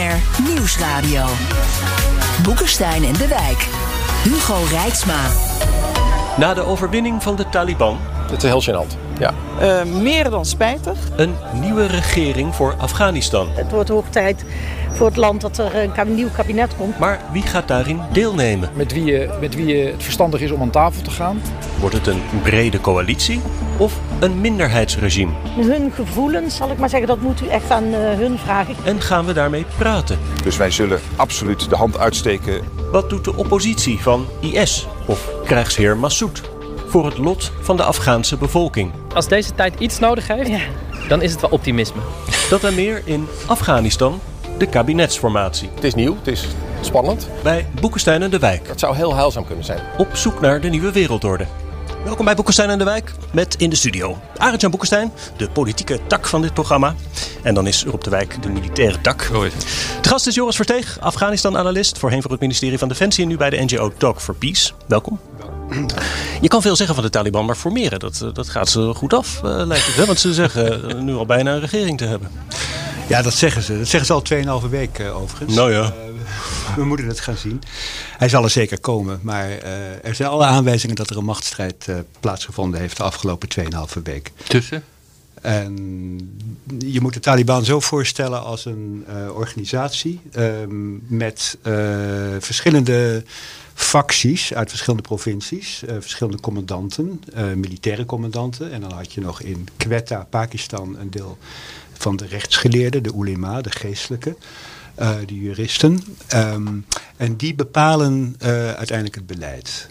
BNR Nieuwsradio. Boekenstein en de Wijk. Hugo Rijksma. Na de overwinning van de Taliban. Het is heel gênant, ja. Meer dan spijtig. Een nieuwe regering voor Afghanistan. Het wordt hoog tijd voor het land dat er een nieuw kabinet komt. Maar wie gaat daarin deelnemen? Met wie het verstandig is om aan tafel te gaan. Wordt het een brede coalitie of een minderheidsregime? Hun gevoelens, zal ik maar zeggen, dat moet u echt aan hun vragen. En gaan we daarmee praten? Dus wij zullen absoluut de hand uitsteken. Wat doet de oppositie van IS of krijgsheer Massoud voor het lot van de Afghaanse bevolking? Als deze tijd iets nodig heeft, dan is het wel optimisme. Dat en meer in Afghanistan, de kabinetsformatie. Het is nieuw, het is spannend. Bij Boekenstein en de Wijk. Het zou heel heilzaam kunnen zijn. Op zoek naar de nieuwe wereldorde. Welkom bij Boekenstein en de Wijk met in de studio Arend-Jan Boekenstein, de politieke tak van dit programma. En dan is er op de Wijk de militaire tak. De gast is Joris Versteeg, Afghanistan-analyst, voorheen voor het ministerie van Defensie en nu bij de NGO Talk for Peace. Welkom. Je kan veel zeggen van de Taliban, maar formeren, dat gaat ze goed af, lijkt het. Hè? Want ze zeggen nu al bijna een regering te hebben. Ja, dat zeggen ze. Dat zeggen ze al 2,5 week overigens. Nou ja. We moeten het gaan zien. Hij zal er zeker komen. Maar er zijn alle aanwijzingen dat er een machtsstrijd plaatsgevonden heeft de afgelopen 2,5 week. Tussen? En je moet de Taliban zo voorstellen als een organisatie met verschillende facties uit verschillende provincies, verschillende commandanten, militaire commandanten. En dan had je nog in Quetta, Pakistan, een deel van de rechtsgeleerden, de ulema, de geestelijke, de juristen. En die bepalen uiteindelijk het beleid.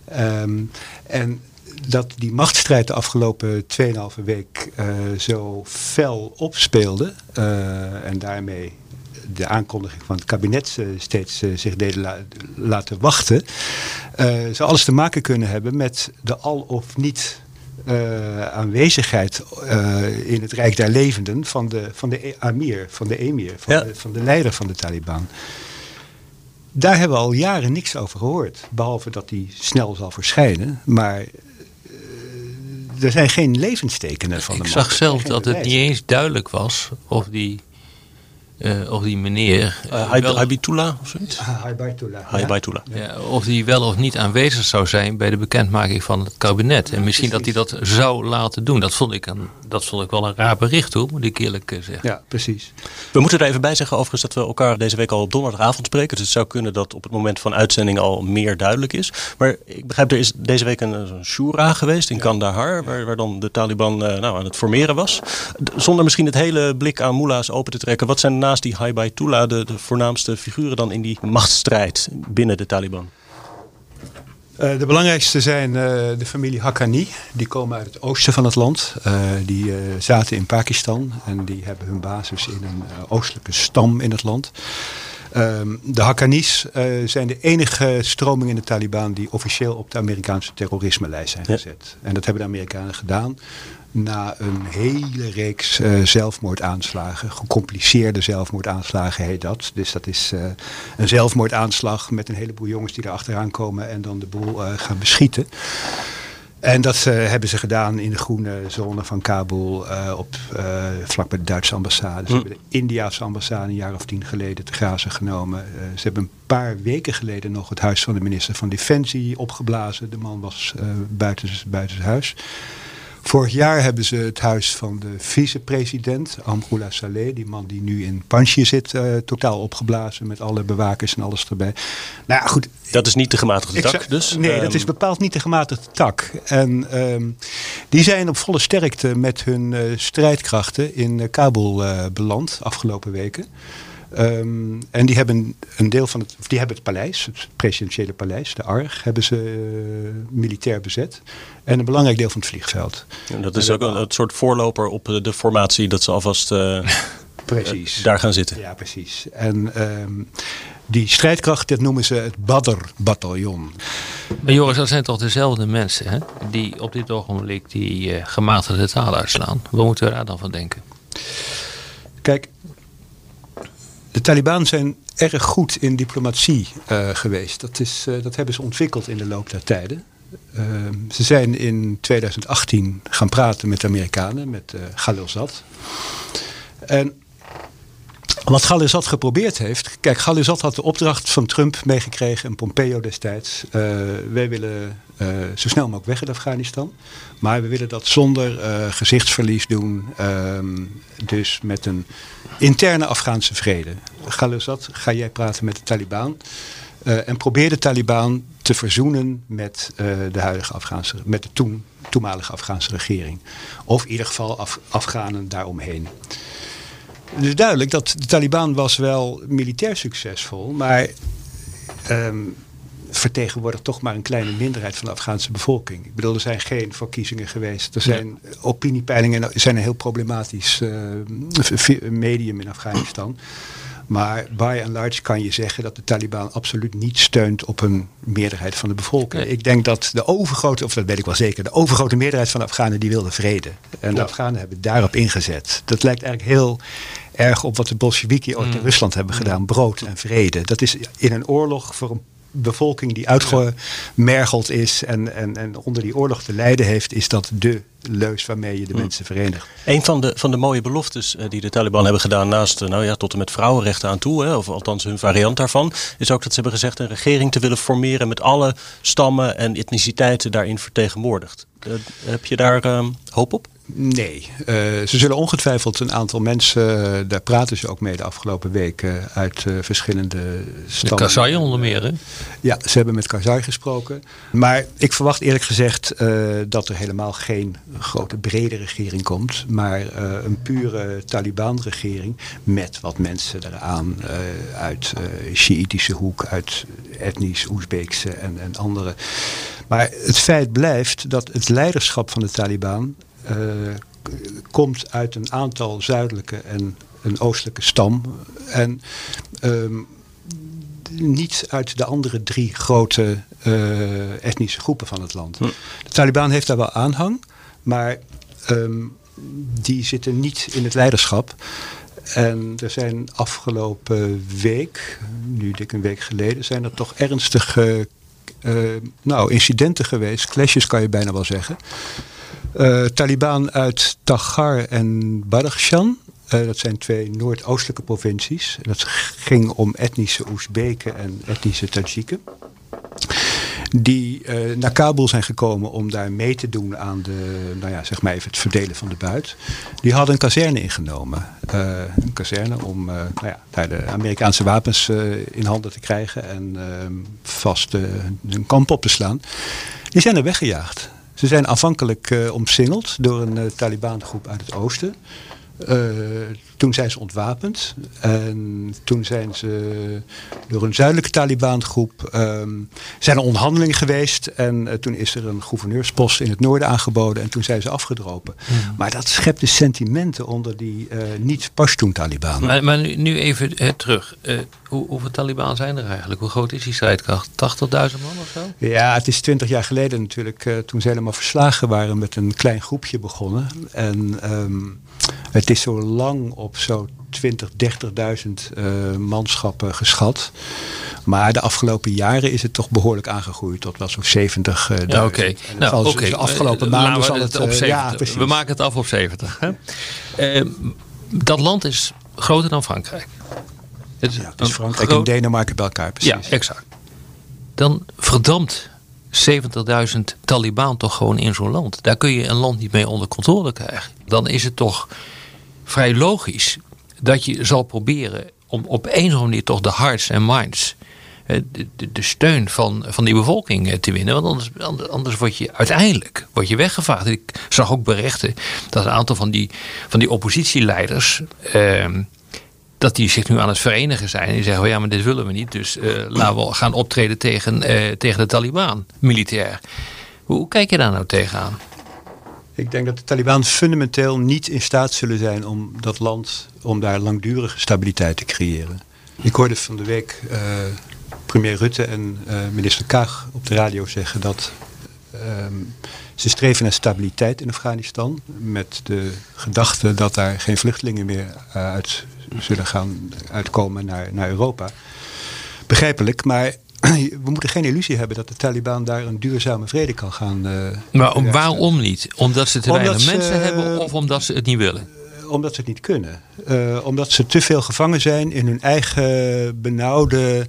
En dat die machtsstrijd de afgelopen 2,5 week zo fel opspeelde en daarmee de aankondiging van het kabinet steeds zich deden laten wachten, zou alles te maken kunnen hebben met de al of niet aanwezigheid in het Rijk der Levenden van de emir, van de leider van de Taliban. Daar hebben we al jaren niks over gehoord. Behalve dat die snel zal verschijnen. Maar er zijn geen levenstekenen van de man. Ik zag zelf dat het niet eens duidelijk was of die meneer... Haibitullah of zoiets? Haibitullah. Ja, of die wel of niet aanwezig zou zijn bij de bekendmaking van het kabinet. En misschien dat hij dat zou laten doen. Dat vond ik wel een raar bericht, hoor, moet ik eerlijk zeggen. Ja, precies. We moeten er even bij zeggen overigens dat we elkaar deze week al op donderdagavond spreken. Dus het zou kunnen dat op het moment van uitzending al meer duidelijk is. Maar ik begrijp, er is deze week een shura geweest in Kandahar. Waar dan de Taliban aan het formeren was. Zonder misschien het hele blik aan mullahs open te trekken. Wat zijn naast die Haibitullah de voornaamste figuren dan in die machtsstrijd binnen de Taliban? De belangrijkste zijn de familie Haqqani. Die komen uit het oosten van het land. Die zaten in Pakistan. En die hebben hun basis in een oostelijke stam in het land. De Haqqani's zijn de enige stroming in de Taliban die officieel op de Amerikaanse terrorisme-lijst zijn gezet. En dat hebben de Amerikanen gedaan na een hele reeks zelfmoordaanslagen. Gecompliceerde zelfmoordaanslagen heet dat. Dus dat is een zelfmoordaanslag met een heleboel jongens die er achteraan komen en dan de boel gaan beschieten. En dat hebben ze gedaan in de groene zone van Kabul, vlak bij de Duitse ambassade. Ze hebben de Indiase ambassade een jaar of 10 geleden te grazen genomen. Ze hebben een paar weken geleden nog het huis van de minister van Defensie opgeblazen. De man was buiten huis. Vorig jaar hebben ze het huis van de vicepresident, Amrullah Saleh, die man die nu in Panjshir zit, totaal opgeblazen met alle bewakers en alles erbij. Nou ja, goed. Dat is niet de gematigde tak dus? Nee, dat is bepaald niet de gematigde tak. En die zijn op volle sterkte met hun strijdkrachten in Kabul beland afgelopen weken. En die hebben een deel van het paleis, het presidentiële paleis, de Arg, hebben ze militair bezet. En een belangrijk deel van het vliegveld. En dat is ook een soort voorloper op de formatie dat ze alvast precies. Daar gaan zitten. Ja, precies. En die strijdkracht, dat noemen ze het Badr-bataljon. Maar Joris, dat zijn toch dezelfde mensen, hè? Die op dit ogenblik die gematigde taal uitslaan. Wat moeten we daar dan van denken? Kijk, de Taliban zijn erg goed in diplomatie geweest. Dat hebben ze ontwikkeld in de loop der tijden. Ze zijn in 2018 gaan praten met de Amerikanen, met Khalilzad. En Wat Khalilzad geprobeerd heeft. Kijk, Khalilzad had de opdracht van Trump meegekregen en Pompeo destijds. Wij willen zo snel mogelijk weg uit Afghanistan. Maar we willen dat zonder gezichtsverlies doen. Dus met een interne Afghaanse vrede. Khalilzad, ga jij praten met de Taliban. En probeer de Taliban te verzoenen met de huidige met de toenmalige Afghaanse regering. Of in ieder geval Afghanen daaromheen. Het is duidelijk dat de Taliban was wel militair succesvol, maar vertegenwoordigt toch maar een kleine minderheid van de Afghaanse bevolking. Ik bedoel, er zijn geen verkiezingen geweest. Er zijn opiniepeilingen, zijn een heel problematisch medium in Afghanistan. Maar by and large kan je zeggen dat de Taliban absoluut niet steunt op een meerderheid van de bevolking. Nee. Ik denk dat de overgrote, of dat weet ik wel zeker, de overgrote meerderheid van de Afghanen die wilde vrede. En de Afghanen hebben daarop ingezet. Dat lijkt eigenlijk heel erg op wat de Bolsheviki ooit in Rusland hebben gedaan. Brood en vrede. Dat is in een oorlog voor een bevolking die uitgemergeld is en onder die oorlog te lijden heeft, is dat de leus waarmee je de mensen verenigt. Een van de mooie beloftes die de Taliban hebben gedaan naast tot en met vrouwenrechten aan toe, of althans hun variant daarvan, is ook dat ze hebben gezegd een regering te willen formeren met alle stammen en etniciteiten daarin vertegenwoordigd. Heb je daar hoop op? Nee. Ze zullen ongetwijfeld een aantal mensen, daar praten ze ook mee de afgelopen weken, uit verschillende stammen. De Karzai onder meer, hè? Ja, ze hebben met Karzai gesproken. Maar ik verwacht eerlijk gezegd dat er helemaal geen grote brede regering komt. Maar een pure Taliban-regering met wat mensen eraan uit Sjiïtische hoek, uit etnisch Oezbeekse en andere. Maar het feit blijft dat het leiderschap van de Taliban komt uit een aantal zuidelijke en een oostelijke stam. En niet uit de andere 3 grote etnische groepen van het land. De Taliban heeft daar wel aanhang, maar die zitten niet in het leiderschap. En er zijn afgelopen week, nu dik een week geleden, zijn er toch ernstige incidenten geweest. Clashes kan je bijna wel zeggen. Taliban uit Tagar en Badakhshan. Dat zijn 2 noordoostelijke provincies. Dat ging om etnische Oezbeken en etnische Tajiken. Die naar Kabul zijn gekomen om daar mee te doen aan het verdelen van de buit. Die hadden een kazerne ingenomen. Een kazerne om daar de Amerikaanse wapens in handen te krijgen en vast een kamp op te slaan. Die zijn er weggejaagd. Ze zijn aanvankelijk omsingeld door een Taliban-groep uit het oosten. Toen zijn ze ontwapend. En toen zijn ze door een zuidelijke Taliban-groep zijn er onderhandelingen geweest. En toen is er een gouverneurspost in het noorden aangeboden. En toen zijn ze afgedropen. Maar dat schept de sentimenten onder die niet-Pashtun-Taliban. Maar nu even terug. Hoeveel Taliban zijn er eigenlijk? Hoe groot is die strijdkracht? 80.000 man of zo? Ja, het is 20 jaar geleden natuurlijk. Toen ze helemaal verslagen waren met een klein groepje begonnen. En het is zo lang op zo'n 30.000 manschappen geschat. Maar de afgelopen jaren is het toch behoorlijk aangegroeid tot wel zo'n 70.000. Ja, oké. De afgelopen maanden zal het op 70. We maken het af op 70. Hè? Dat land is groter dan Frankrijk. Het is Frankrijk en Denemarken bij elkaar, precies. Ja, exact. Dan verdampt 70.000 Taliban toch gewoon in zo'n land. Daar kun je een land niet mee onder controle krijgen. Dan is het toch vrij logisch dat je zal proberen om op een of andere manier toch de hearts en minds, de steun van die bevolking te winnen. Want anders word je uiteindelijk weggevaagd. Ik zag ook berichten dat een aantal van die oppositieleiders dat die zich nu aan het verenigen zijn. En die zeggen, ja, maar dit willen we niet. Dus laten we gaan optreden tegen de Taliban, militair. Hoe kijk je daar nou tegenaan? Ik denk dat de Taliban fundamenteel niet in staat zullen zijn om dat land, om daar langdurige stabiliteit te creëren. Ik hoorde van de week premier Rutte en minister Kaag op de radio zeggen dat ze streven naar stabiliteit in Afghanistan. Met de gedachte dat daar geen vluchtelingen meer zullen gaan uitkomen naar Europa. Begrijpelijk, maar we moeten geen illusie hebben dat de Taliban daar een duurzame vrede kan gaan. Maar waarom niet? Omdat ze te weinig mensen hebben of omdat ze het niet willen? Omdat ze het niet kunnen. Omdat ze te veel gevangen zijn in hun eigen benauwde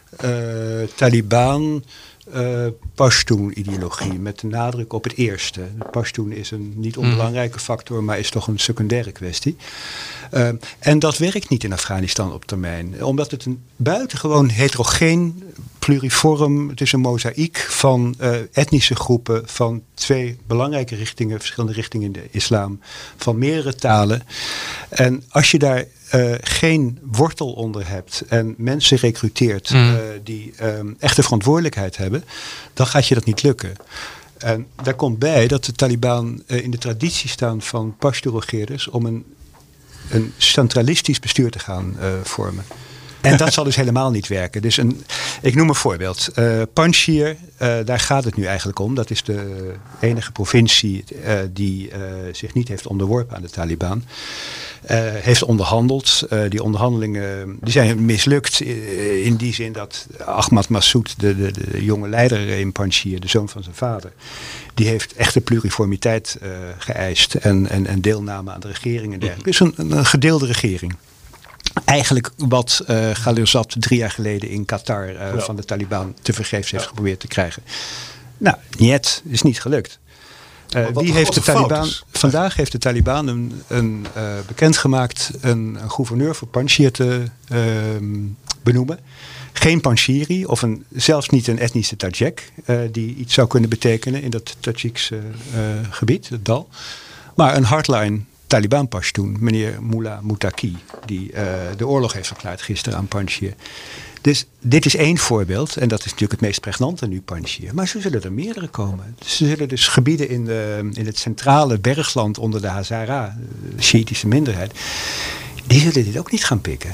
Taliban Pashtun-ideologie. Met de nadruk op het eerste. Pashtun is een niet onbelangrijke factor, maar is toch een secundaire kwestie. En dat werkt niet in Afghanistan op termijn. Omdat het een buitengewoon heterogeen, pluriform, het is een mozaïek van etnische groepen van 2 belangrijke richtingen, verschillende richtingen in de islam, van meerdere talen. En als je daar geen wortel onder hebt en mensen recruteert die echte verantwoordelijkheid hebben, dan gaat je dat niet lukken. En daar komt bij dat de Taliban in de traditie staan van Pashto-regeerders om een centralistisch bestuur te gaan vormen. En dat zal dus helemaal niet werken. Dus ik noem een voorbeeld. Panjshir, daar gaat het nu eigenlijk om. Dat is de enige provincie die zich niet heeft onderworpen aan de Taliban. Heeft onderhandeld. Die onderhandelingen die zijn mislukt in die zin dat Ahmad Massoud, de jonge leider in Panjshir, de zoon van zijn vader, die heeft echte pluriformiteit geëist en deelname aan de regering en dergelijke. Dus een gedeelde regering. Eigenlijk wat Khalilzad 3 jaar geleden in Qatar van de Taliban tevergeefs heeft geprobeerd te krijgen. Nou, niet, is niet gelukt. Wie heeft de Taliban? Vandaag heeft de Taliban bekendgemaakt een gouverneur voor Panjshir te benoemen. Geen Panjshiri of zelfs niet een etnische Tajik die iets zou kunnen betekenen in dat Tajikse gebied, het dal. Maar een hardline Taliban Pashtun, meneer Mullah Muttaqi, die de oorlog heeft verklaard gisteren aan Panjshir. Dus dit is één voorbeeld en dat is natuurlijk het meest pregnante nu, Panjshir. Maar zo zullen er meerdere komen. Ze zullen dus gebieden in het centrale bergland onder de Hazara, de Sjiitische minderheid, die zullen dit ook niet gaan pikken.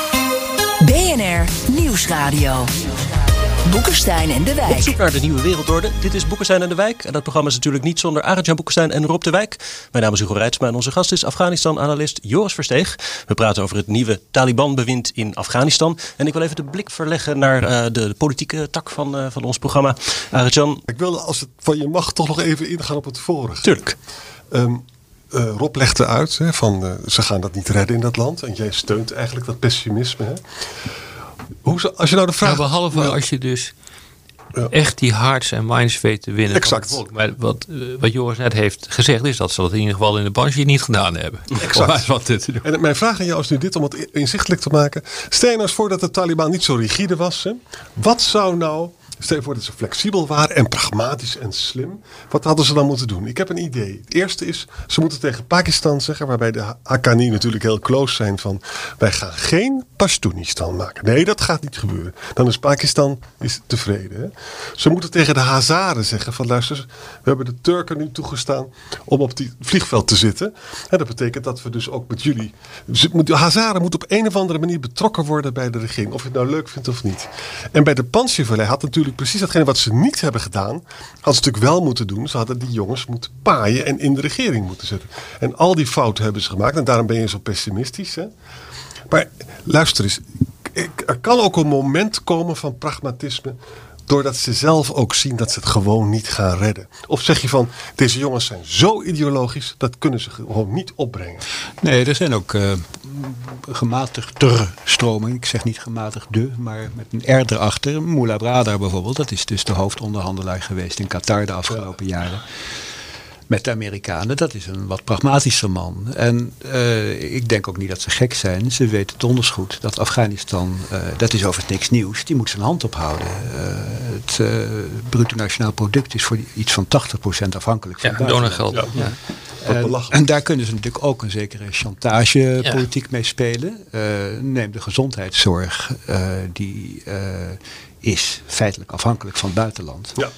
BNR Nieuwsradio. Boekenstein en de Wijk. Op zoek naar de nieuwe wereldorde. Dit is Boekenstein en de Wijk. En dat programma is natuurlijk niet zonder Arend-Jan Boekenstein en Rob de Wijk. Mijn naam is Hugo Reitsma en onze gast is Afghanistan-analyst Joris Versteeg. We praten over het nieuwe Taliban-bewind in Afghanistan. En ik wil even de blik verleggen naar de politieke tak van ons programma. Arend-Jan. Ik wil, als het van je mag, toch nog even ingaan op het vorige. Tuurlijk. Rob legde uit ze gaan dat niet redden in dat land. En jij steunt eigenlijk dat pessimisme. Hè? Als je nou de vraag... behalve als je dus echt die hearts en minds weet te winnen. Exact. Van het volk. Maar wat Joris net heeft gezegd is dat ze dat in ieder geval in de Panjshir niet gedaan hebben. Exact. En mijn vraag aan jou is nu dit, om het inzichtelijk te maken. Stel je nou eens voor dat de Taliban niet zo rigide was. Hè? Wat zou nou... Stel je voor dat ze flexibel waren en pragmatisch en slim. Wat hadden ze dan moeten doen? Ik heb een idee. Het eerste is, ze moeten tegen Pakistan zeggen, waarbij de Haqqani natuurlijk heel close zijn van, wij gaan geen Pashtunistan maken. Nee, dat gaat niet gebeuren. Dan is Pakistan tevreden. Hè? Ze moeten tegen de Hazaren zeggen van, luister, we hebben de Turken nu toegestaan om op die vliegveld te zitten. En dat betekent dat we dus ook met jullie... De Hazaren moeten op een of andere manier betrokken worden bij de regering. Of je het nou leuk vindt of niet. En bij de Panjshir-vallei had natuurlijk precies datgene wat ze niet hebben gedaan, hadden ze natuurlijk wel moeten doen. Ze hadden die jongens moeten paaien en in de regering moeten zetten. En al die fouten hebben ze gemaakt. En daarom ben je zo pessimistisch. Hè? Maar luister eens. Er kan ook een moment komen van pragmatisme, doordat ze zelf ook zien dat ze het gewoon niet gaan redden. Of zeg je van, deze jongens zijn zo ideologisch, dat kunnen ze gewoon niet opbrengen. Nee, er zijn ook gematigder stromingen. Ik zeg niet gematigde, maar met een R erachter. Mullah Bradar bijvoorbeeld, dat is dus de hoofdonderhandelaar geweest in Qatar de afgelopen jaren. Met de Amerikanen, dat is een wat pragmatischer man. En ik denk ook niet dat ze gek zijn. Ze weten donders goed dat Afghanistan, dat is overigens niks nieuws, die moet zijn hand ophouden. Het bruto nationaal product is voor iets van 80% afhankelijk van donorgeld. Ja. En daar kunnen ze natuurlijk ook een zekere chantagepolitiek mee spelen. Neem de gezondheidszorg, die is feitelijk afhankelijk van het buitenland. Ja.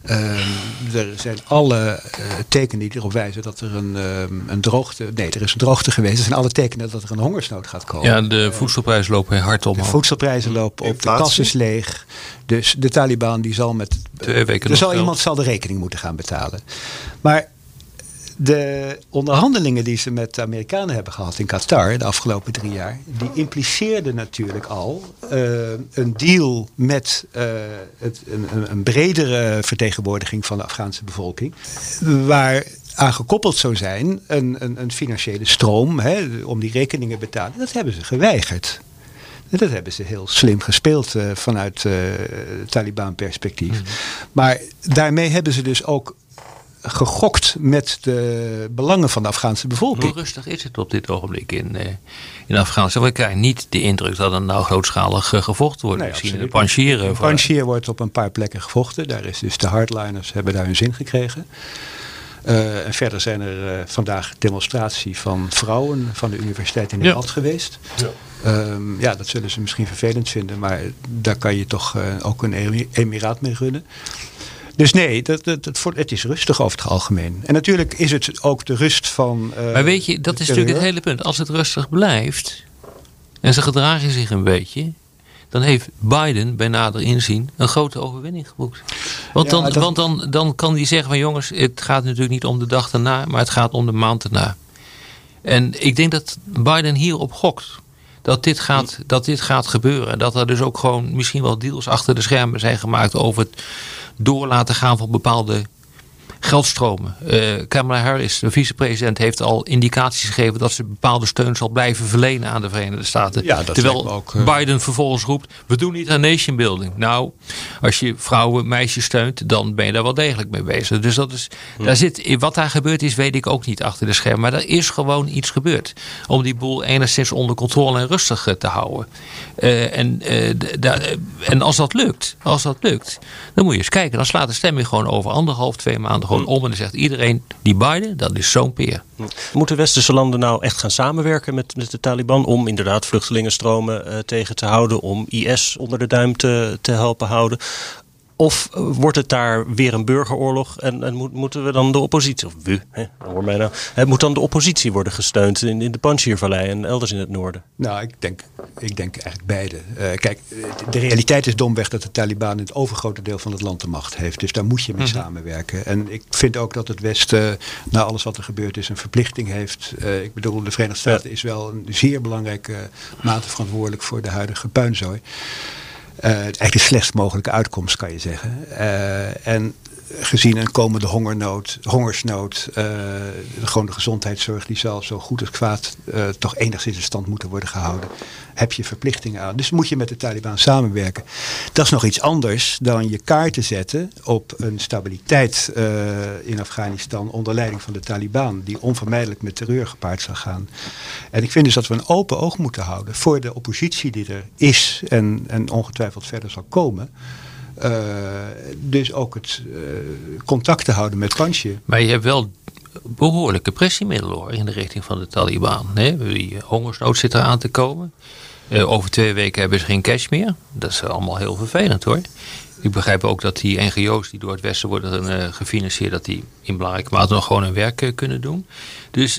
Er zijn alle tekenen die erop wijzen dat er een droogte... Nee, er is een droogte geweest. Er zijn alle tekenen dat er een hongersnood gaat komen. Ja, de voedselprijzen lopen hard omhoog. De voedselprijzen lopen op, de kas is leeg. Dus de Taliban die zal met... 2 weken iemand zal de rekening moeten gaan betalen. Maar de onderhandelingen die ze met de Amerikanen hebben gehad in Qatar de afgelopen 3 jaar, die impliceerden natuurlijk al een deal met een bredere vertegenwoordiging van de Afghaanse bevolking, waar aangekoppeld zou zijn een financiële stroom om die rekeningen te betalen. Dat hebben ze geweigerd. Dat hebben ze heel slim gespeeld vanuit Taliban perspectief. Maar daarmee hebben ze dus ook gegokt met de belangen van de Afghaanse bevolking. Hoe rustig is het op dit ogenblik in Afghanistan? We krijgen niet de indruk dat er nou grootschalig gevochten wordt. Misschien in de Panjshir. In Panjshir wordt op een paar plekken gevochten. Daar is dus de hardliners hebben daar hun zin gekregen. En verder zijn er vandaag demonstratie van vrouwen van de universiteit in Nederland geweest. Ja. Dat zullen ze misschien vervelend vinden, maar daar kan je toch ook een emiraat mee runnen. Dus nee, het is rustig over het algemeen. En natuurlijk is het ook de rust van... maar weet je, dat is natuurlijk het hele punt. Als het rustig blijft en ze gedragen zich een beetje, dan heeft Biden bij nader inzien een grote overwinning geboekt. Want dan kan hij zeggen van jongens, het gaat natuurlijk niet om de dag erna, maar het gaat om de maand erna. En ik denk dat Biden hierop gokt. Dat dit gaat gebeuren. Dat er dus ook gewoon misschien wel deals achter de schermen zijn gemaakt over het door laten gaan van bepaalde geldstromen. Kamala Harris, de vicepresident, heeft al indicaties gegeven dat ze bepaalde steun zal blijven verlenen aan de Verenigde Staten. Ja, terwijl ook, Biden vervolgens roept, we doen niet aan nation building. Nou, als je vrouwen, meisjes steunt, dan ben je daar wel degelijk mee bezig. Dus dat is, wat daar gebeurd is, weet ik ook niet achter de schermen. Maar er is gewoon iets gebeurd. Om die boel enigszins onder controle en rustig te houden. En als dat lukt, dan moet je eens kijken. Dan slaat de stemming gewoon over 1,5-2 maanden om en dan zegt iedereen, die Biden, dat is zo'n peer. Moeten westerse landen nou echt gaan samenwerken met de Taliban om inderdaad vluchtelingenstromen tegen te houden, om IS onder de duim te helpen houden? Of wordt het daar weer een burgeroorlog en moeten we dan de oppositie, of hoor mij nou, moet dan de oppositie worden gesteund in de Panjshir-vallei en elders in het noorden? Nou, ik denk eigenlijk beide. Kijk, de realiteit is domweg dat de Taliban het overgrote deel van het land de macht heeft. Dus daar moet je mee samenwerken. En ik vind ook dat het Westen, na alles wat er gebeurd is, een verplichting heeft. Ik bedoel, de Verenigde Staten is wel een zeer belangrijke mate verantwoordelijk voor de huidige puinzooi. Eigenlijk de slechtst mogelijke uitkomst, kan je zeggen. En gezien een komende hongersnood, gewoon de gezondheidszorg, die zal zo goed als kwaad toch enigszins in stand moeten worden gehouden. Heb je verplichtingen aan. Dus moet je met de Taliban samenwerken. Dat is nog iets anders dan je kaarten zetten op een stabiliteit in Afghanistan onder leiding van de Taliban, die onvermijdelijk met terreur gepaard zal gaan. En ik vind dus dat we een open oog moeten houden voor de oppositie die er is en ongetwijfeld verder zal komen. Dus ook het contact te houden met Panjshir. Maar je hebt wel behoorlijke pressiemiddelen hoor, in de richting van de Taliban. Die hongersnood zit eraan te komen. Over 2 weken hebben ze geen cash meer. Dat is allemaal heel vervelend hoor. Ik begrijp ook dat die NGO's die door het Westen worden gefinancierd, dat die in belangrijke mate nog gewoon hun werk kunnen doen. Dus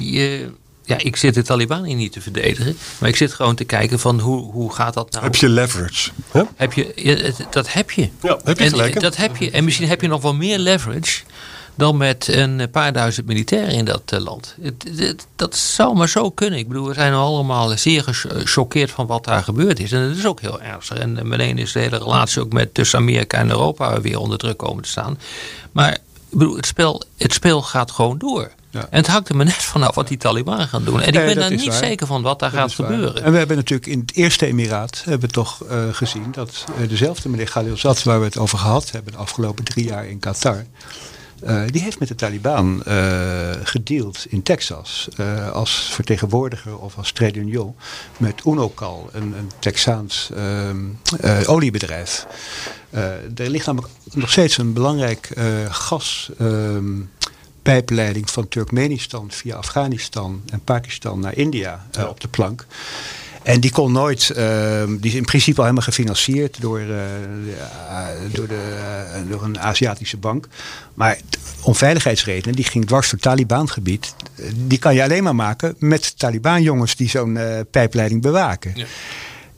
ik zit de Taliban hier niet te verdedigen. Maar ik zit gewoon te kijken van hoe gaat dat nou? Heb je leverage? Huh? Dat heb je. Ja, heb je gelijk. Dat heb je. En misschien heb je nog wel meer leverage dan met een paar duizend militairen in dat land. Dat zou maar zo kunnen. Ik bedoel, we zijn allemaal zeer gechoqueerd van wat daar gebeurd is. En dat is ook heel ernstig. En meteen is de hele relatie ook tussen Amerika en Europa weer onder druk komen te staan. Maar ik bedoel, het spel gaat gewoon door. Ja. En het hangt er maar net vanaf wat die Taliban gaan doen. En ik ben daar niet zeker van wat daar gaat gebeuren. En we hebben natuurlijk in het eerste emiraat hebben we toch gezien dat dezelfde meneer Khalilzad, waar we het over gehad hebben de afgelopen 3 jaar in Qatar, die heeft met de Taliban gedeeld in Texas als vertegenwoordiger of als trade union met Unocal, een Texaans oliebedrijf. Er ligt namelijk nog steeds een belangrijk gaspijpleiding van Turkmenistan via Afghanistan en Pakistan naar India op de plank. En die kon nooit, die is in principe al helemaal gefinancierd door een Aziatische bank. Maar om veiligheidsredenen, die ging dwars door het Taliban-gebied. Die kan je alleen maar maken met Taliban-jongens die zo'n pijpleiding bewaken. Ja.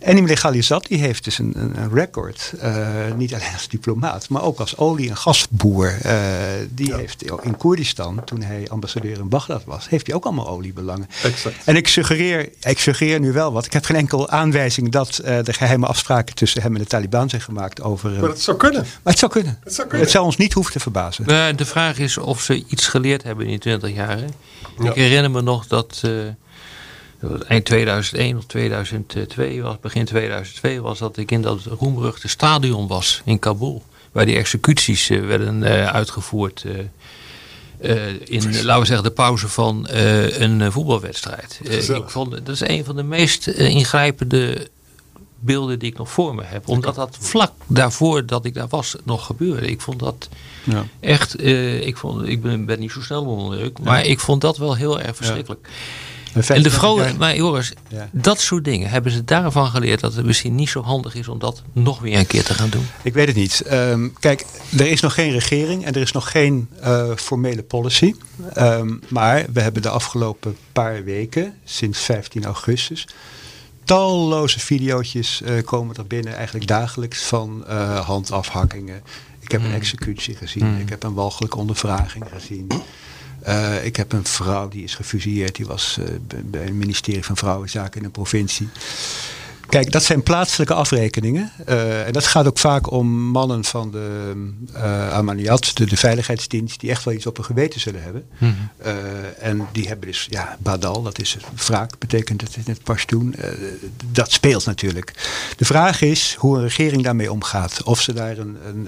Enim Legalizat die heeft dus een record. Niet alleen als diplomaat, maar ook als olie- en gasboer. Die heeft in Koerdistan, toen hij ambassadeur in Bagdad was, heeft hij ook allemaal oliebelangen. Exact. En ik suggereer nu wel wat. Ik heb geen enkel aanwijzing dat er geheime afspraken tussen hem en de Taliban zijn gemaakt over. Maar het zou kunnen. Maar het zou kunnen. Het zou ons niet hoeven te verbazen. De vraag is of ze iets geleerd hebben in die 20 jaar. Hè? Ik herinner me nog dat eind 2001 of 2002 was, begin 2002 was, dat ik in dat roemruchte stadion was in Kabul. Waar die executies werden uitgevoerd in, laten we zeggen, de pauze van een voetbalwedstrijd. Ik vond, dat is een van de meest ingrijpende beelden die ik nog voor me heb. Omdat dat vlak daarvoor dat ik daar was nog gebeurde. Ik vond dat echt, ik ben niet zo snel onder de druk, maar ik vond dat wel heel erg verschrikkelijk. En de vrouwen, maar Joris, dat soort dingen, hebben ze daarvan geleerd dat het misschien niet zo handig is om dat nog weer een keer te gaan doen? Ik weet het niet. Kijk, er is nog geen regering en er is nog geen formele policy. Maar we hebben de afgelopen paar weken, sinds 15 augustus... talloze videootjes komen er binnen, eigenlijk dagelijks, van handafhakkingen. Ik heb een executie gezien. Ik heb een walgelijke ondervraging gezien. Ik heb een vrouw die is gefusilleerd. Die was bij het ministerie van Vrouwenzaken in een provincie. Kijk, dat zijn plaatselijke afrekeningen. En dat gaat ook vaak om mannen van de Amaniyat, de veiligheidsdienst, die echt wel iets op hun geweten zullen hebben. En die hebben dus, badal, dat is wraak, betekent het in het Pashtoen. Dat speelt natuurlijk. De vraag is hoe een regering daarmee omgaat. Of ze daar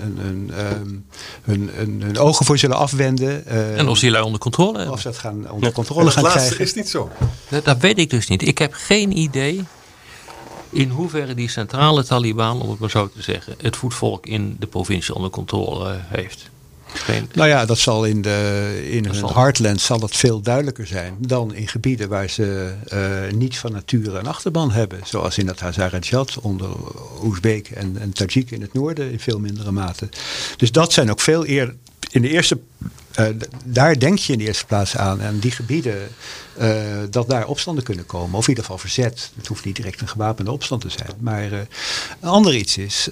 hun ogen voor zullen afwenden. En of ze die onder controle hebben. Of ze dat gaan onder controle gaan krijgen. Het laatste is niet zo. Dat weet ik dus niet. Ik heb geen idee in hoeverre die centrale Taliban, om het maar zo te zeggen, het voetvolk in de provincie onder controle heeft. Nou ja, dat zal in hun heartland zal dat veel duidelijker zijn dan in gebieden waar ze niet van nature een achterban hebben. Zoals in het Hazarajat onder Oezbeken en Tajiken in het noorden in veel mindere mate. Dus dat zijn ook veel eerder in de eerste. Daar denk je in de eerste plaats aan die gebieden, dat daar opstanden kunnen komen. Of in ieder geval verzet. Het hoeft niet direct een gewapende opstand te zijn. Maar een ander iets is,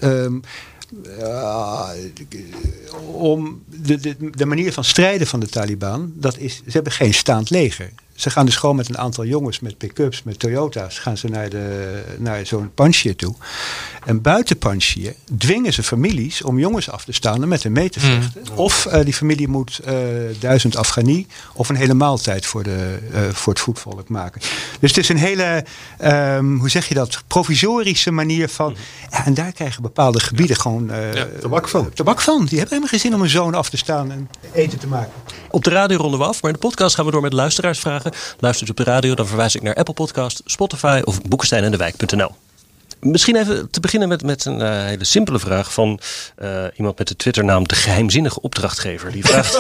om de manier van strijden van de Taliban, ze hebben geen staand leger. Ze gaan dus gewoon met een aantal jongens met pick-ups, met Toyota's, gaan ze naar zo'n Panjshir toe. En buiten Panjshir dwingen ze families om jongens af te staan en met hen mee te vechten. Of die familie moet 1000 Afghani of een hele maaltijd voor het voetvolk maken. Dus het is een hele, hoe zeg je dat, provisorische manier van. En daar krijgen bepaalde gebieden gewoon tabak van. Die hebben helemaal geen zin om een zoon af te staan en eten te maken. Op de radio ronden we af, maar in de podcast gaan we door met luisteraarsvragen. Luistert u op de radio, dan verwijs ik naar Apple Podcast, Spotify of boekensteinendewijk.nl. Misschien even te beginnen met een hele simpele vraag van iemand met de Twitternaam De Geheimzinnige Opdrachtgever. Die vraagt,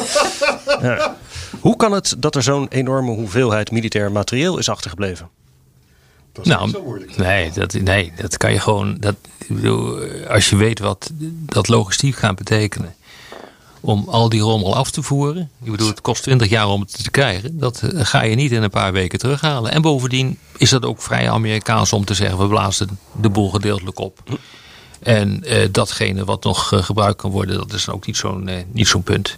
hoe kan het dat er zo'n enorme hoeveelheid militair materieel is achtergebleven? Dat is niet zo moeilijk. Nee, dat kan je gewoon. Als je weet wat dat logistiek gaat betekenen om al die rommel af te voeren. Ik bedoel, het kost 20 jaar om het te krijgen. Dat ga je niet in een paar weken terughalen. En bovendien is dat ook vrij Amerikaans om te zeggen, we blazen de boel gedeeltelijk op. En datgene wat nog gebruikt kan worden, dat is dan ook niet zo'n punt.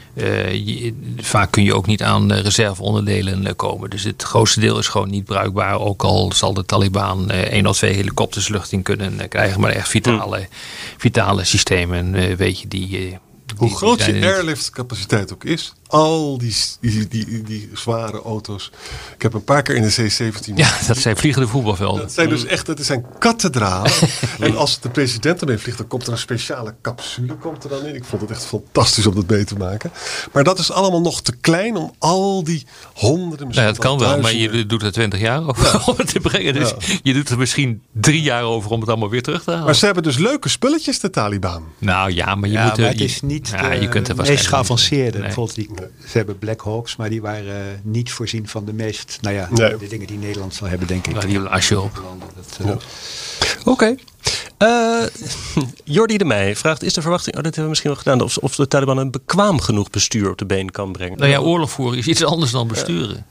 Vaak kun je ook niet aan reserveonderdelen komen. Dus het grootste deel is gewoon niet bruikbaar. Ook al zal de Taliban 1 of 2 helikopters lucht in kunnen krijgen. Maar echt vitale systemen, weet je, die hoe groot je airlift capaciteit ook is, al die zware auto's. Ik heb een paar keer in de C-17. Ja, dat zijn vliegende voetbalvelden. Dat zijn dus echt, het zijn kathedralen. En als de president ermee vliegt, dan komt er een speciale capsule er dan in. Ik vond het echt fantastisch om dat mee te maken. Maar dat is allemaal nog te klein om al die honderden, misschien het kan wel, maar je doet er 20 jaar over om het te brengen. Dus je doet er misschien 3 jaar over om het allemaal weer terug te halen. Maar ze hebben dus leuke spulletjes, de Taliban. Nou ja, maar maar het is niet de meest geavanceerde. Bijvoorbeeld ze hebben Black Hawks, maar die waren niet voorzien van de meest, de dingen die Nederland zal hebben, denk ik. Die lasje op. Oké. Jordi de Meij vraagt, is de verwachting, dat hebben we misschien wel gedaan, of de Taliban een bekwaam genoeg bestuur op de been kan brengen? Nou ja, oorlog voeren is iets anders dan besturen.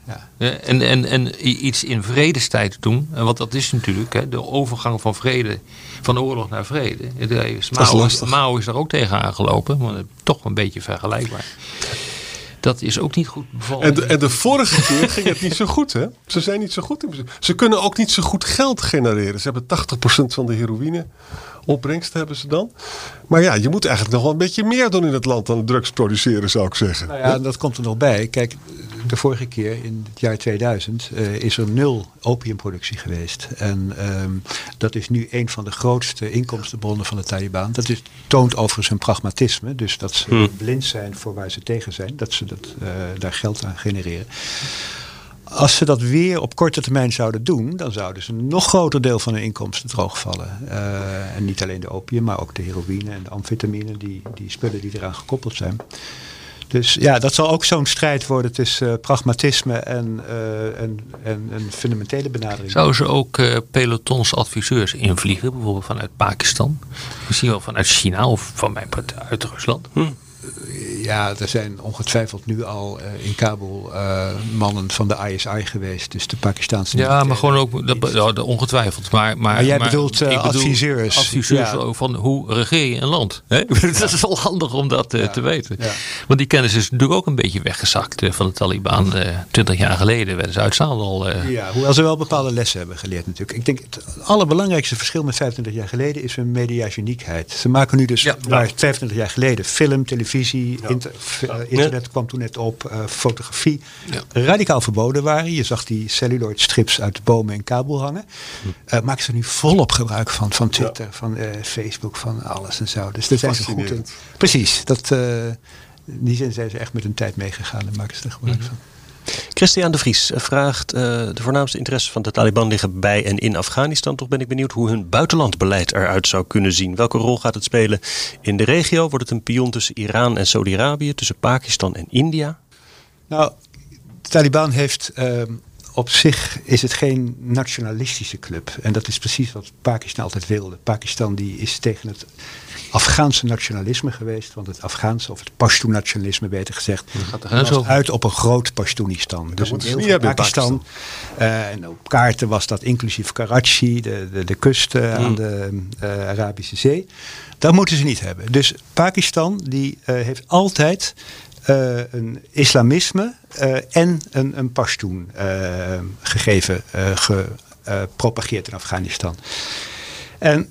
En iets in vredestijd doen. Want dat is natuurlijk de overgang van oorlog naar vrede. Mao is daar ook tegen aangelopen, maar toch een beetje vergelijkbaar. Dat is ook niet goed bevallen. En de vorige keer ging het niet zo goed, hè? Ze zijn niet zo goed. Ze kunnen ook niet zo goed geld genereren. Ze hebben 80% van de heroïneopbrengst hebben ze dan. Maar ja, je moet eigenlijk nog wel een beetje meer doen in het land dan drugs produceren, zou ik zeggen. Nou ja, dat komt er nog bij. Kijk, de vorige keer in het jaar 2000 is er 0 opiumproductie geweest. En dat is nu een van de grootste inkomstenbronnen van de Taliban. Dat toont overigens hun pragmatisme. Dus dat ze blind zijn voor waar ze tegen zijn. Dat ze daar geld aan genereren. Als ze dat weer op korte termijn zouden doen, dan zouden ze een nog groter deel van hun inkomsten droogvallen. En niet alleen de opium, maar ook de heroïne en de amfetamine, die spullen die eraan gekoppeld zijn. Dus ja, dat zal ook zo'n strijd worden tussen pragmatisme en een fundamentele benadering. Zouden ze ook pelotons-adviseurs invliegen, bijvoorbeeld vanuit Pakistan? Misschien wel vanuit China of van mijn part uit Rusland? Ja, er zijn ongetwijfeld nu al in Kabul mannen van de ISI geweest. Dus de Pakistanse... Ja, maar gewoon ook ongetwijfeld. Maar jij bedoelt adviseurs. Adviseurs van hoe regeer je een land. Hè? Dat is wel handig om dat te weten. Ja. Want die kennis is natuurlijk ook een beetje weggezakt van de Taliban. 20 jaar geleden werden ze uit zadel. Ja, hoewel ze wel bepaalde lessen hebben geleerd natuurlijk. Ik denk het allerbelangrijkste verschil met 25 jaar geleden is hun mediageniekheid. Ze maken nu dus, waar 25 jaar geleden film, televisie, internet kwam toen net op, fotografie, radicaal verboden waren. Je zag die celluloid strips uit de bomen in Kabul hangen. Maken ze nu volop gebruik van Twitter, van Facebook, van alles en zo. Dus daar zijn ze goed in. Precies, in die zin zijn ze echt met hun tijd meegegaan en maken ze er gebruik van. Christian de Vries vraagt, de voornaamste interesses van de Taliban liggen bij en in Afghanistan. Toch ben ik benieuwd hoe hun buitenlandbeleid eruit zou kunnen zien. Welke rol gaat het spelen in de regio? Wordt het een pion tussen Iran en Saudi-Arabië, tussen Pakistan en India? Nou, de Taliban heeft... op zich is het geen nationalistische club. En dat is precies wat Pakistan altijd wilde. Pakistan die is tegen het Afghaanse nationalisme geweest. Want het Afghaanse, of het Pashto-nationalisme beter gezegd, was uit op een groot Pashtunistan. Dus een deel van Pakistan. En op kaarten was dat inclusief Karachi, de kust aan de Arabische Zee. Dat moeten ze niet hebben. Dus Pakistan die heeft altijd... een islamisme en een Pashtun gegeven, gepropageerd in Afghanistan. En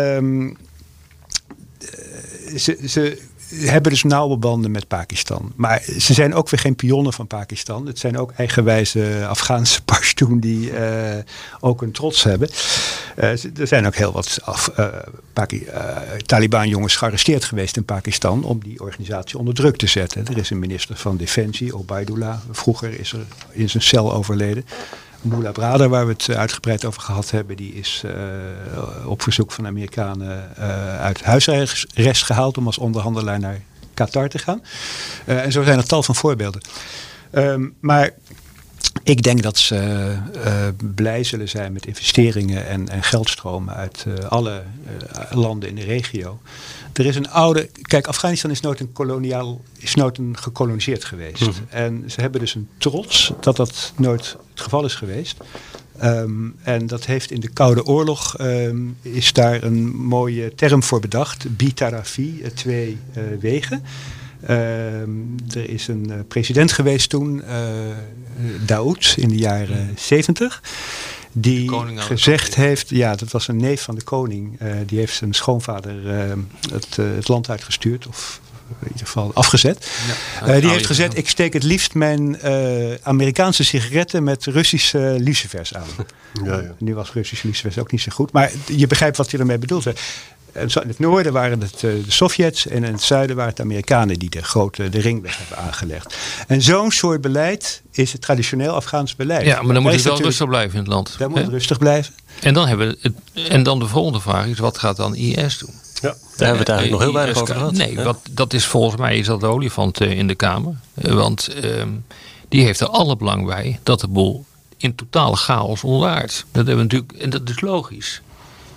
ze hebben dus nauwe banden met Pakistan. Maar ze zijn ook weer geen pionnen van Pakistan. Het zijn ook eigenwijze Afghaanse Pashtun die ook een trots hebben. Er zijn ook heel wat Taliban-jongens gearresteerd geweest in Pakistan om die organisatie onder druk te zetten. Er is een minister van Defensie, Obaidullah. Vroeger is er in zijn cel overleden. Mullah Brada, waar we het uitgebreid over gehad hebben, die is op verzoek van de Amerikanen uit huisarrest gehaald om als onderhandelaar naar Qatar te gaan. En zo zijn er tal van voorbeelden. Maar ik denk dat ze blij zullen zijn met investeringen en geldstromen uit alle landen in de regio. Er is een oude... Kijk, Afghanistan is nooit gekoloniseerd geweest. En ze hebben dus een trots dat dat nooit het geval is geweest. En dat heeft in de Koude Oorlog is daar een mooie term voor bedacht. Bitarafi, 2 wegen. Er is een president geweest toen, Daoud, in de jaren 70. Die gezegd heeft, ja, dat was een neef van de koning. Die heeft zijn schoonvader het land uitgestuurd. Of in ieder geval afgezet. Ja, die heeft gezegd, ik steek het liefst mijn Amerikaanse sigaretten met Russische lucifers aan. Ja. Nu was Russische lucifers ook niet zo goed. Maar je begrijpt wat hij ermee bedoelt. In het noorden waren het de Sovjets en in het zuiden waren het de Amerikanen die de ringweg hebben aangelegd. En zo'n soort beleid is het traditioneel Afghaans beleid. Ja, maar dan moet het wel rustig blijven in het land. Dan moet het rustig blijven. En dan de volgende vraag is, wat gaat dan IS doen? Ja, daar hebben we het eigenlijk nog heel weinig over gehad. Nee, dat is volgens mij is dat de olifant in de Kamer. Want die heeft er alle belang bij dat de boel in totale chaos ontaart. Dat hebben we natuurlijk, en dat is logisch.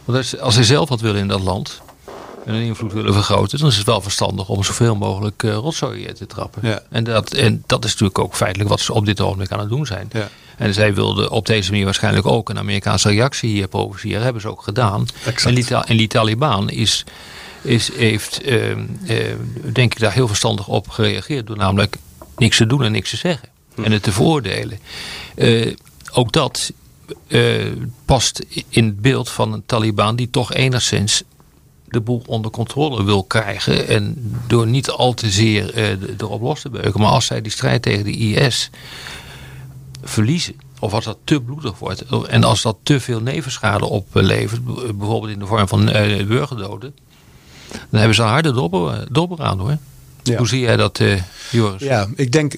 Want als zij zelf wat willen in dat land en hun invloed willen vergroten, dan is het wel verstandig om zoveel mogelijk rotzooi te trappen. Ja. En dat is natuurlijk ook feitelijk wat ze op dit ogenblik aan het doen zijn. Ja. En zij wilden op deze manier waarschijnlijk ook een Amerikaanse reactie hier provoceren. Hebben ze ook gedaan. En die Taliban heeft denk ik daar heel verstandig op gereageerd. Door namelijk niks te doen en niks te zeggen. En het te veroordelen. Ook dat past in het beeld van een Taliban die toch enigszins de boel onder controle wil krijgen. En door niet al te zeer erop los te beuken. Maar als zij die strijd tegen de IS verliezen, of als dat te bloedig wordt, en als dat te veel nevenschade oplevert, bijvoorbeeld in de vorm van burgerdoden, dan hebben ze een harde dobber aan, hoor. Ja. Hoe zie jij dat, Joris? Ja, ik denk,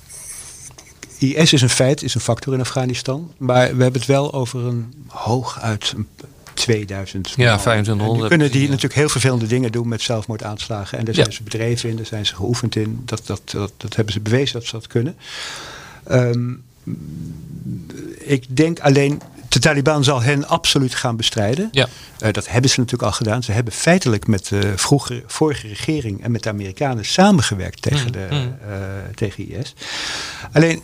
IS is een feit, is een factor in Afghanistan. Maar we hebben het wel over een hooguit 2000. Ja, 2500. Nu kunnen die natuurlijk heel vervelende dingen doen met zelfmoordaanslagen. En daar zijn ze bedreven in, daar zijn ze geoefend in. Dat hebben ze bewezen dat ze dat kunnen. Ik denk alleen, de Taliban zal hen absoluut gaan bestrijden. Ja. Dat hebben ze natuurlijk al gedaan. Ze hebben feitelijk met de vorige regering en met de Amerikanen samengewerkt tegen IS. Alleen,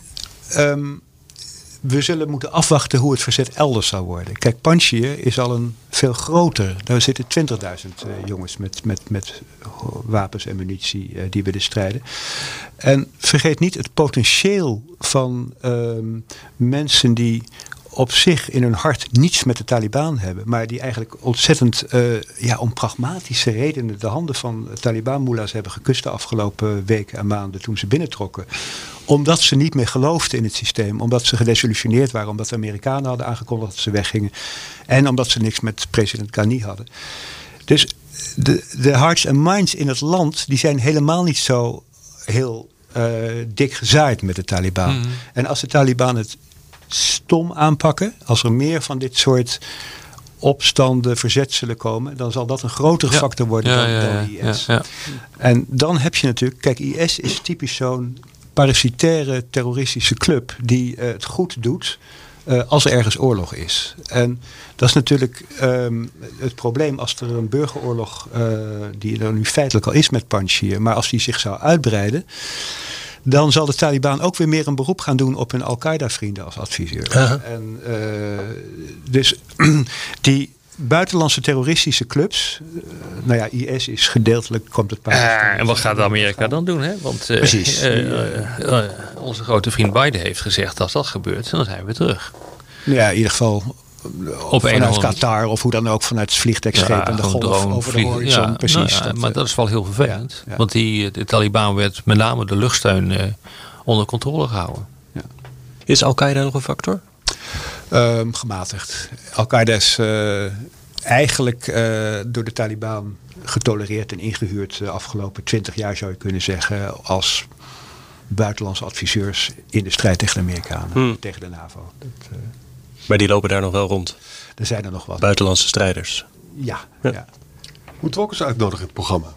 we zullen moeten afwachten hoe het verzet elders zal worden. Kijk, Panjshir is al een veel groter. Daar zitten 20.000 jongens met wapens en munitie die willen strijden. En vergeet niet het potentieel van mensen die op zich in hun hart niets met de Taliban hebben, maar die eigenlijk ontzettend om pragmatische redenen de handen van Taliban-moellahs hebben gekust de afgelopen weken en maanden toen ze binnentrokken. Omdat ze niet meer geloofden in het systeem, omdat ze gedesillusioneerd waren, omdat de Amerikanen hadden aangekondigd dat ze weggingen en omdat ze niks met president Ghani hadden. Dus de hearts en minds in het land, die zijn helemaal niet zo heel dik gezaaid met de Taliban. En als de Taliban het stom aanpakken, als er meer van dit soort opstanden, verzet zullen komen, dan zal dat een grotere factor worden dan IS. Ja. En dan heb je natuurlijk, kijk, IS is typisch zo'n parasitaire terroristische club die het goed doet als er ergens oorlog is. En dat is natuurlijk het probleem als er een burgeroorlog, die er nu feitelijk al is met Panjshir, maar als die zich zou uitbreiden, dan zal de Taliban ook weer meer een beroep gaan doen op hun Al-Qaeda-vrienden als adviseur. En dus die buitenlandse terroristische clubs, IS is gedeeltelijk, komt het Pakistan. En wat gaat Amerika dan doen? Hè? Want precies. Onze grote vriend Biden heeft gezegd, als dat gebeurt, dan zijn we terug. Ja, in ieder geval vanuit Qatar of hoe dan ook, vanuit het vliegtuigscheep en de golf over de horizon. Ja, precies. Maar dat is wel heel vervelend. Ja. Want de Taliban werd met name de luchtsteun onder controle gehouden. Ja. Is Al-Qaeda nog een factor? Gematigd. Al-Qaeda is eigenlijk door de Taliban getolereerd en ingehuurd de afgelopen 20 jaar, zou je kunnen zeggen, als buitenlandse adviseurs in de strijd tegen de Amerikanen, tegen de NAVO. Maar die lopen daar nog wel rond? Er zijn er nog wat. Buitenlandse strijders? Ja. Moeten we ook eens uitnodigen in het programma?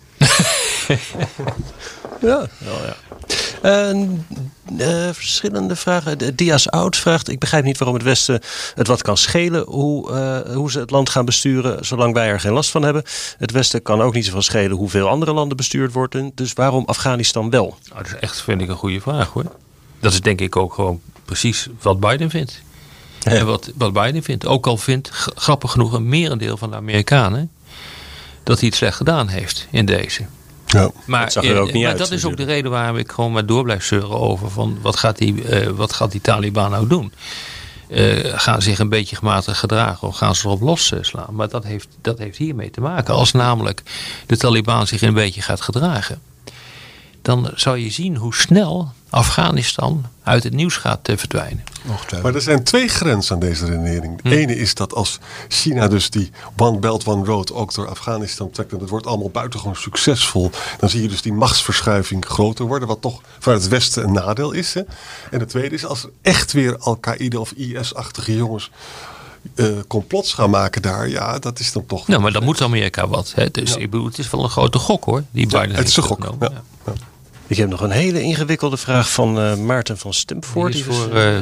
Verschillende vragen. Diaz Oud vraagt, ik begrijp niet waarom het Westen het wat kan schelen hoe ze het land gaan besturen, zolang wij er geen last van hebben. Het Westen kan ook niet zoveel schelen hoeveel andere landen bestuurd worden. Dus waarom Afghanistan wel? Nou, dat is echt, vind ik, een goede vraag, hoor. Dat is denk ik ook gewoon precies wat Biden vindt. Ja. En wat Biden vindt. Ook al vindt, grappig genoeg, een merendeel van de Amerikanen dat hij het slecht gedaan heeft in deze. Ja, maar dat zag er ook niet uit. Dat is ook de reden waarom ik gewoon maar door blijf zeuren over van wat gaat die Taliban nou doen? Gaan ze zich een beetje gematigd gedragen of gaan ze erop losslaan? Maar dat heeft hiermee te maken. Als namelijk de Taliban zich een beetje gaat gedragen, dan zou je zien hoe snel Afghanistan uit het nieuws gaat verdwijnen. Maar er zijn twee grenzen aan deze redenering. De ene is dat als China dus die One Belt One Road ook door Afghanistan trekt, en het wordt allemaal buitengewoon succesvol, dan zie je dus die machtsverschuiving groter worden, wat toch vanuit het Westen een nadeel is. Hè? En de tweede is als er echt weer Al-Qaeda of IS-achtige jongens complots gaan maken daar, dat is dan toch. Nou, maar dan moet Amerika wat. Hè? Dus ik bedoel, het is wel een grote gok, hoor. Die Biden het is een gok. Ja. Ik heb nog een hele ingewikkelde vraag van Maarten van Stemvoort. Die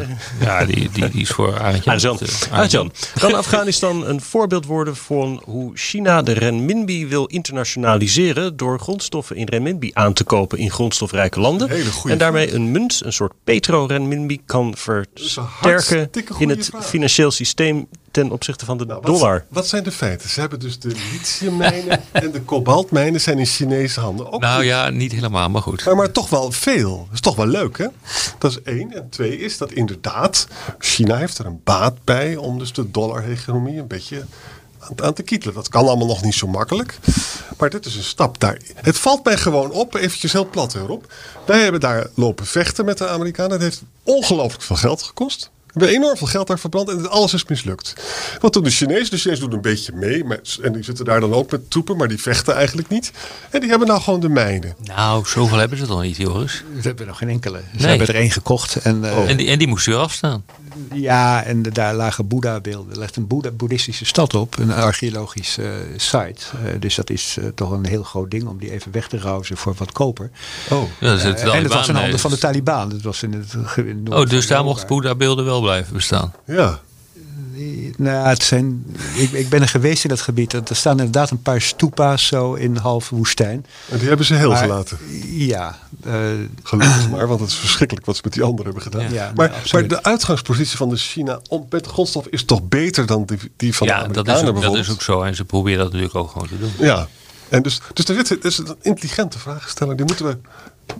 is voor Arjan. Kan Afghanistan een voorbeeld worden van hoe China de renminbi wil internationaliseren door grondstoffen in renminbi aan te kopen in grondstofrijke landen en daarmee een munt, een soort petro-renminbi, kan versterken in het financieel systeem ten opzichte van de dollar? Wat zijn de feiten? Ze hebben dus de lithiummijnen en de kobaltmijnen zijn in Chinese handen. Ook niet helemaal, maar goed. Maar toch wel veel. Dat is toch wel leuk, hè? Dat is 1. En 2 is dat inderdaad, China heeft er een baat bij om dus de dollar-economie een beetje aan te kietelen. Dat kan allemaal nog niet zo makkelijk. Maar dit is een stap daar. Het valt mij gewoon op, eventjes heel plat erop. Wij hebben daar lopen vechten met de Amerikanen. Het heeft ongelooflijk veel geld gekost. We hebben enorm veel geld daar verbrand en alles is mislukt. Wat doen de Chinezen? De Chinezen doen een beetje mee. En die zitten daar dan ook met troepen, maar die vechten eigenlijk niet. En die hebben nou gewoon de mijnen. Nou, zoveel hebben ze toch niet, Joris? Ze hebben nog geen enkele. Ze hebben er 1 gekocht. En die moesten weer afstaan. Ja, en daar lagen Boeddha-beelden. Er ligt een boeddhistische stad op, een archeologische site. Dus dat is toch een heel groot ding om die even weg te rauzen voor wat koper. En het was in handen van de Taliban. Dat was in het dus daar mochten Boeddha-beelden wel blijven bestaan? Ja. Nou, ik ben er geweest in dat gebied. Er staan inderdaad een paar stupa's zo in halve woestijn. En die hebben ze heel gelaten. Ja. Gelukkig maar, want het is verschrikkelijk wat ze met die anderen hebben gedaan. Ja, maar de uitgangspositie van de China met de grondstof is toch beter dan die van de Amerikanen bijvoorbeeld? Dat is ook zo. En ze proberen dat natuurlijk ook gewoon te doen. Ja. En dus er is een intelligente vraagsteller. Die moeten we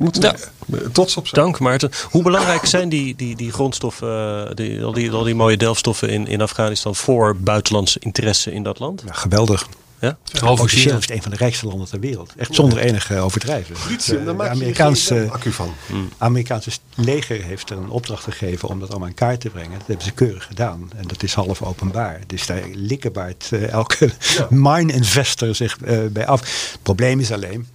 trots op zijn. Dank Maarten. Hoe belangrijk zijn die grondstoffen, al die mooie delfstoffen in Afghanistan voor buitenlandse interesse in dat land? Ja, geweldig. Ja? Officieel is het een van de rijkste landen ter wereld. Echt zonder enige overdrijven. Lithium, daar maak je geen accu van. Amerikaanse leger heeft er een opdracht gegeven om dat allemaal in kaart te brengen. Dat hebben ze keurig gedaan. En dat is half openbaar. Dus daar likkebaart elke mine investor zich bij af. Het probleem is alleen,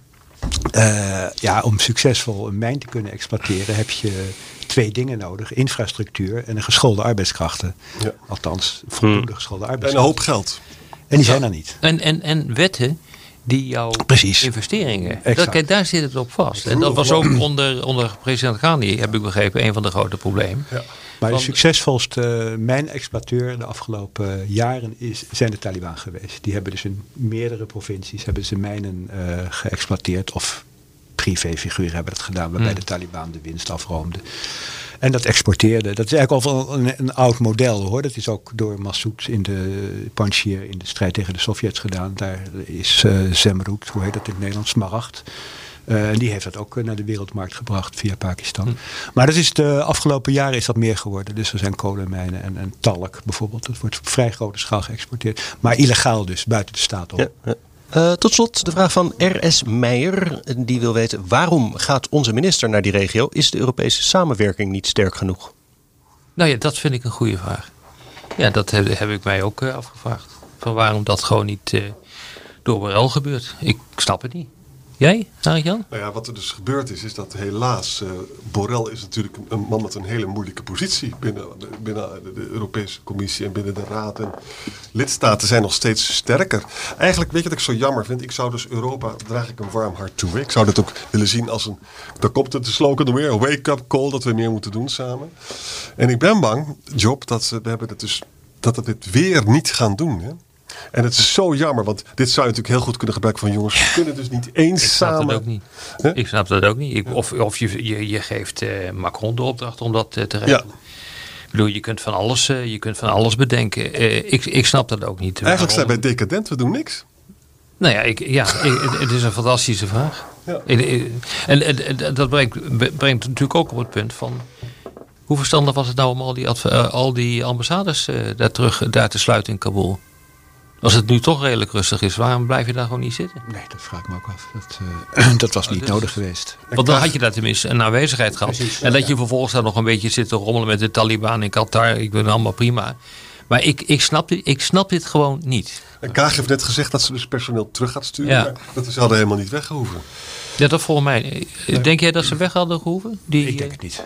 om succesvol een mijn te kunnen exploiteren heb je 2 dingen nodig. Infrastructuur en een geschoolde arbeidskrachten. Ja. Althans, voldoende geschoolde arbeidskrachten. En een hoop geld. En die zijn er niet. En wetten die jouw investeringen. Kijk, daar zit het op vast. En dat was ook onder president Ghani, heb ik begrepen, een van de grote problemen. Ja. Maar de succesvolste mijnexploiteur de afgelopen jaren zijn de Taliban geweest. Die hebben dus in meerdere provincies mijnen geëxploiteerd. Of privéfiguren hebben dat gedaan, waarbij de Taliban de winst afroomde. En dat exporteerde. Dat is eigenlijk al een oud model hoor. Dat is ook door Massoud in de Panjshir in de strijd tegen de Sovjets gedaan. Daar is Zemrud, hoe heet dat in het Nederlands, smaragd. En die heeft dat ook naar de wereldmarkt gebracht via Pakistan. Maar dat is de afgelopen jaren is dat meer geworden. Dus er zijn kolenmijnen en talk bijvoorbeeld. Dat wordt op vrij grote schaal geëxporteerd. Maar illegaal dus, buiten de staat om. Ja. Tot slot de vraag van R.S. Meijer. Die wil weten, waarom gaat onze minister naar die regio? Is de Europese samenwerking niet sterk genoeg? Nou ja, dat vind ik een goede vraag. Ja, dat heb ik mij ook afgevraagd. Van waarom dat gewoon niet door Borrell gebeurt. Ik snap het niet. Jij, Arjan? Nou ja, wat er dus gebeurd is dat helaas Borrell is natuurlijk een man met een hele moeilijke positie binnen de Europese Commissie en binnen de Raad. En lidstaten zijn nog steeds sterker. Eigenlijk, weet je wat ik zo jammer vind? Ik zou dus Europa, draag ik een warm hart toe. Ik zou dit ook willen zien als daar komt het de slogan weer, wake-up call, dat we meer moeten doen samen. En ik ben bang, Job, dat we dit weer niet gaan doen, hè? En het is zo jammer, want dit zou je natuurlijk heel goed kunnen gebruiken van jongens. We kunnen dus niet eens samen. Dat ook niet. Ik snap dat ook niet. Of je geeft Macron de opdracht om dat te regelen. Ja. Ik bedoel, je kunt van alles bedenken. Ik snap dat ook niet. Eigenlijk zijn wij decadent, we doen niks. Nou ja, het is een fantastische vraag. Ja. En dat brengt natuurlijk ook op het punt van, hoe verstandig was het nou om al die ambassades daar te sluiten in Kabul? Als het nu toch redelijk rustig is, waarom blijf je daar gewoon niet zitten? Nee, dat vraag ik me ook af. Dat was niet nodig geweest. Want dan had je daar tenminste een aanwezigheid gehad. Precies, en dat je vervolgens daar nog een beetje zit te rommelen met de Taliban in Qatar. Ik vind het allemaal prima. Maar ik snap dit gewoon niet. En Kaag heeft net gezegd dat ze dus personeel terug gaat sturen. Ja. Maar dat ze hadden helemaal niet weggehoeven. Ja, dat volgens mij. Denk jij dat ze weg hadden gehoeven? Ik denk het niet.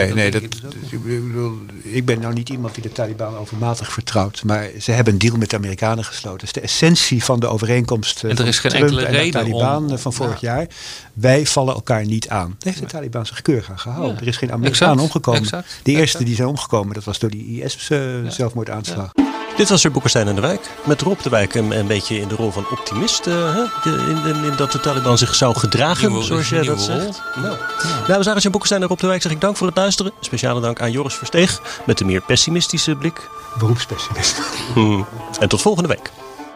Ik ben nou niet iemand die de Taliban overmatig vertrouwt. Maar ze hebben een deal met de Amerikanen gesloten. Dat is de essentie van de overeenkomst en er is geen Trump enkele en de reden Taliban van vorig jaar. Wij vallen elkaar niet aan. Daar heeft de Taliban zich keurig aan gehouden. Ja. Er is geen Amerikaan omgekomen. Exact. De eerste die zijn omgekomen, dat was door die IS-zelfmoordaanslag. Ja. Dit was weer Boekenstein en de Wijk. Met Rob de Wijk een beetje in de rol van optimist. In dat de Taliban zich zou gedragen, zoals jij dat zegt. Dames en heren, Boekenstein en Rob de Wijk zeg ik dank voor het luisteren. Speciale dank aan Joris Versteeg met de meer pessimistische blik. Beroepspessimist. En tot volgende week.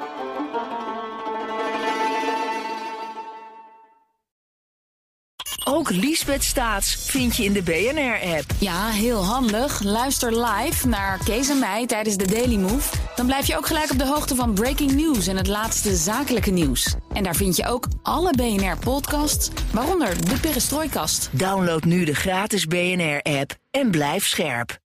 Ook Liesbeth Staats vind je in de BNR-app. Ja, heel handig. Luister live naar Kees en mij tijdens de Daily Move. Dan blijf je ook gelijk op de hoogte van breaking news en het laatste zakelijke nieuws. En daar vind je ook alle BNR-podcasts, waaronder de Perestrooikast. Download nu de gratis BNR-app en blijf scherp.